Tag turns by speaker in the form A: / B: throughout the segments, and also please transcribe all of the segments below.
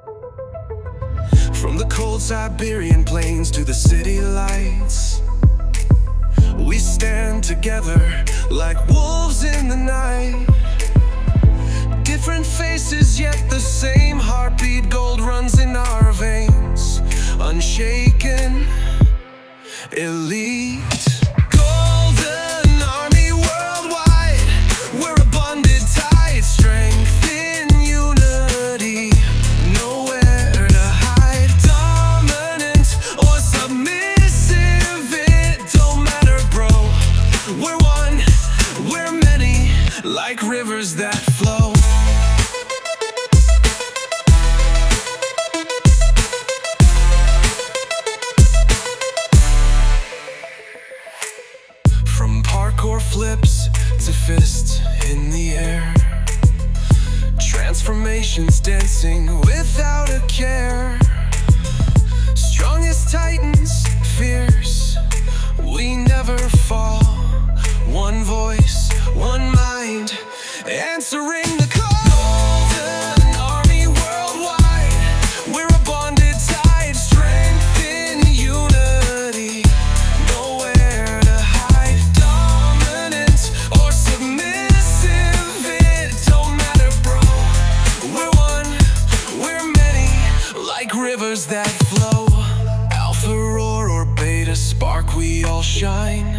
A: From the cold Siberian plains to the city lights, we stand together like wolves in the night. Different faces, yet the same heartbeat. Gold runs in our veins, unshaken, elite. Golden Army worldwide, we're a bonded tight, strength in unity, nowhere to hide. Dominant or submissive, it don't matter, bro. We're one, we're many, like rivers that flow. From parkour flips to fists in the air, transformations dancing without a care. Strongest titans, fierce, we never fall. One voice, one mind, answering the call. Golden Army worldwide, we're a bonded tight, strength in unity, nowhere to hide. Dominant or submissive, it don't matter, bro. We're one, we're many, like rivers that flow. Alpha roar or beta spark, we all shine.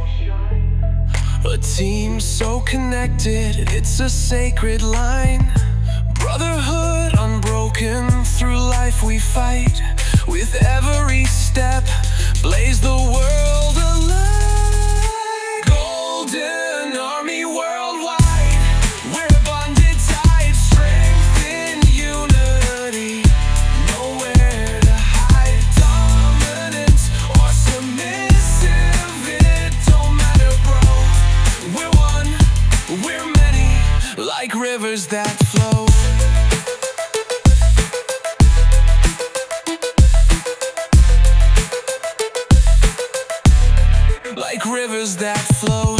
A: A team so connected, it's a sacred line. Brotherhood unbroken, through life we fight. With every step, blaze the world alight. Golden Army worldwide, we're a bonded tight, strength in unity, nowhere to hide. Dominant or submissive, it don't matter, bro. We're one, we're many, like rivers that flow. Like rivers that flow.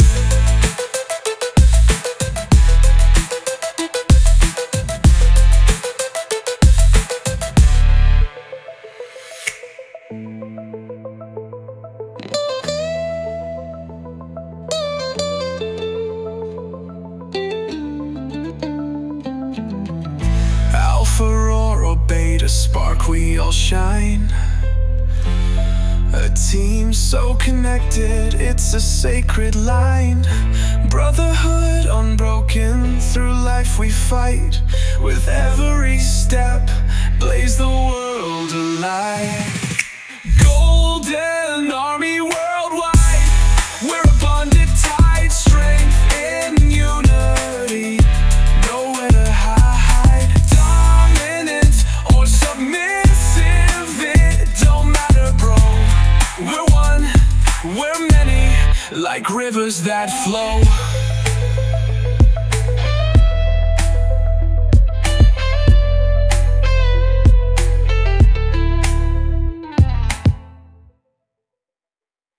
A: Alpha roar or beta spark, we all shine. A team so connected, it's a sacred line. Brotherhood unbroken, through life we fight. With every step, blaze the world alive. Golden Army worldwide, we're a bonded tight, strength in unity, nowhere to hide. Dominant or submissive, it don't matter, bro. We're one, we're many, like rivers that flow.